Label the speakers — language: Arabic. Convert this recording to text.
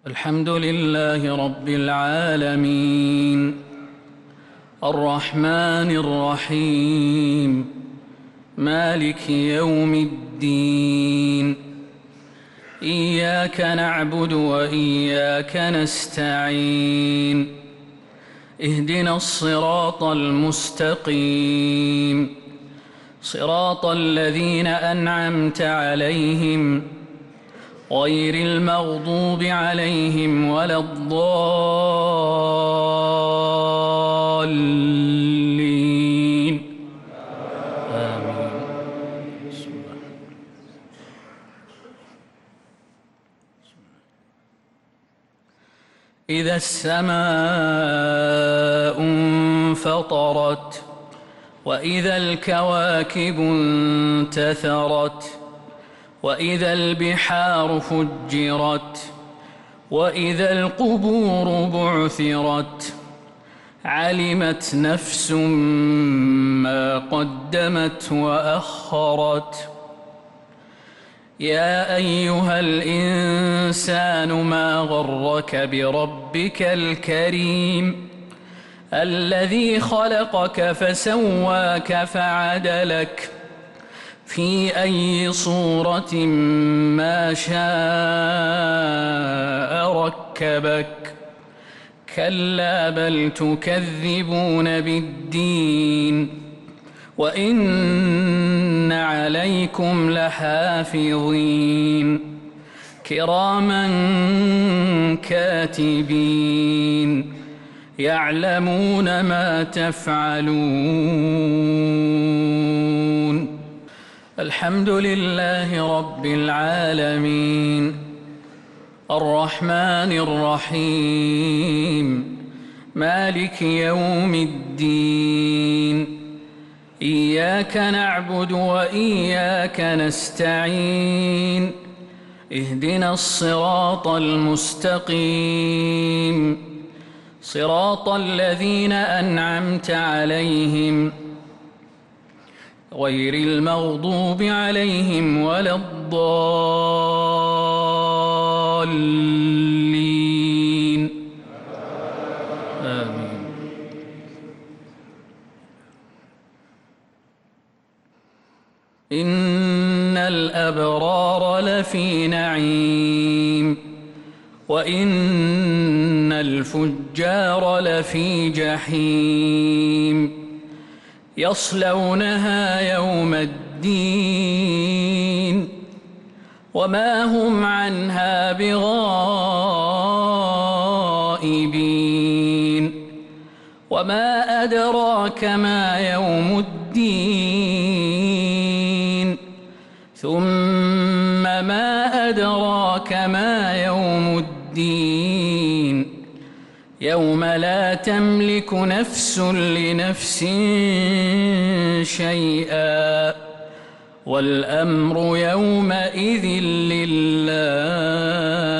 Speaker 1: الحمد لله رب العالمين الرحمن الرحيم مالك يوم الدين إياك نعبد وإياك نستعين اهدنا الصراط المستقيم صراط الذين أنعمت عليهم غير المغضوب عليهم ولا الضالين آمين. إذا السماء انفطرت وإذا الكواكب انتثرت وإذا البحار فجرت وإذا القبور بعثرت علمت نفس ما قدمت وأخرت يا أيها الإنسان ما غرك بربك الكريم الذي خلقك فسواك فعدلك في أي صورة ما شاء ركبك كلا بل تكذبون بالدين وإن عليكم لحافظين كراما كاتبين يعلمون ما تفعلون الحمد لله رب العالمين الرحمن الرحيم مالك يوم الدين إياك نعبد وإياك نستعين اهدنا الصراط المستقيم صراط الذين أنعمت عليهم غير المغضوب عليهم ولا الضالين آمين. إن الأبرار لفي نعيم وإن الفجار لفي جحيم يصلونها يوم الدين وما هم عنها بغائبين وما أدراك ما يوم الدين ثم ما أدراك ما يوم الدين يوم لا تملك نفس لنفس شيئا والأمر يومئذ لله